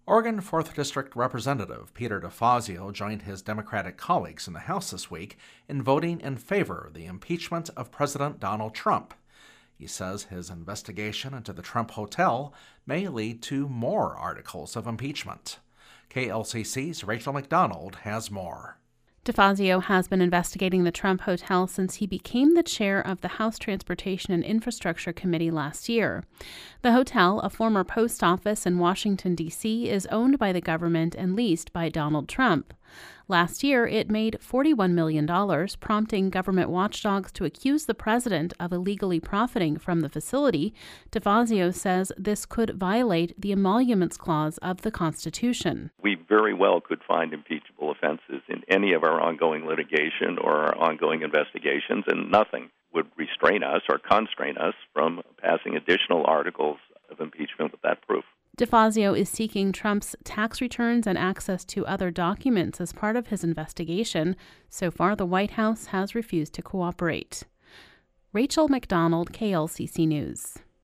Oregon 4th District Representative Peter DeFazio joined his Democratic colleagues in the House this week in voting in favor of the impeachment of President Donald Trump. He says his investigation into the Trump Hotel may lead to more articles of impeachment. KLCC's Rachel McDonald has more. DeFazio has been investigating the Trump Hotel since he became the chair of the House Transportation and Infrastructure Committee last year. The hotel, a former post office in Washington, D.C., is owned by the government and leased by Donald Trump. Last year, it made $41 million, prompting government watchdogs to accuse the president of illegally profiting from the facility. DeFazio says this could violate the Emoluments Clause of the Constitution. We very well could find impeachable offenses in any of our ongoing litigation or our ongoing investigations, and nothing would restrain us or constrain us from passing additional articles of impeachment with that proof. DeFazio is seeking Trump's tax returns and access to other documents as part of his investigation. So far, the White House has refused to cooperate. Rachel McDonald, KLCC News.